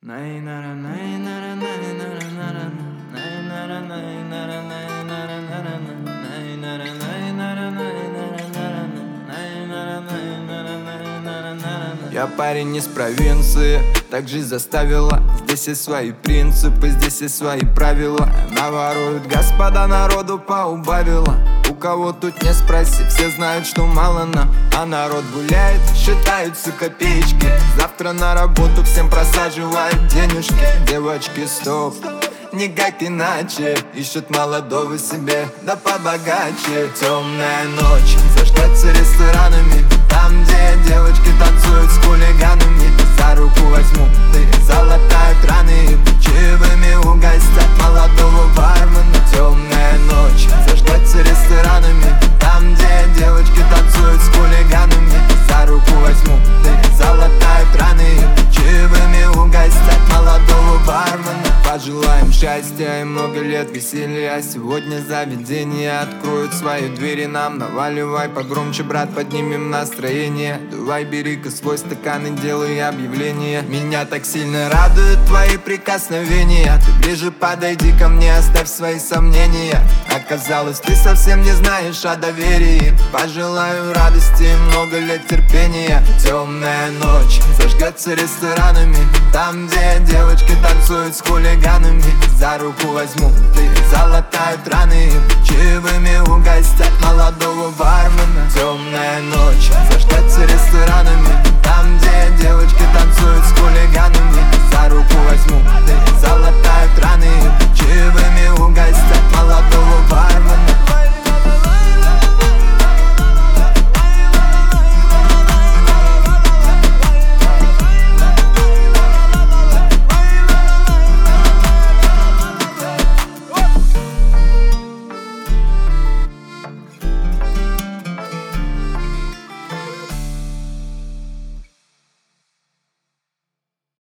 Я парень из провинции, так жизнь заставила. Здесь есть свои принципы, здесь есть свои правила. Наворуют господа, народу поубавила. У кого тут не спроси, все знают, что мало нам. А народ гуляет, считаются копеечки. Завтра на работу всем просаживают денежки. Девочки, стоп, никак иначе. Ищут молодого себе, да побогаче. Темная ночь зажгется ресторанами, там, где девочки танцуют с хулиганами. За руку возьму, ты залатают раны, чаевыми угостят молодого бармена. Темная ночь зажгется ресторанами, там, где девочки танцуют с хулиганами. За руку возьму, ты залатают раны, чаевыми угостят молодого бармена. Пожелаем счастья и много лет веселья. Сегодня заведения откроют свои двери нам. Наваливай погромче, брат, поднимем настроение. Давай, бери-ка свой стакан и делай объявление. Меня так сильно радуют твои прикосновения. Ты ближе подойди ко мне, оставь свои сомнения. Оказалось, ты совсем не знаешь о доверии. Пожелаю радости и много лет терпения. Темная ночь зажгется ресторанами, там, где девочки танцуют с хулиганами. За руку возьму, ты залатают раны, чаевыми угостят молодого бармена. Темная ночь зажгется ресторанами, там, где девочки танцуют с хулиганами.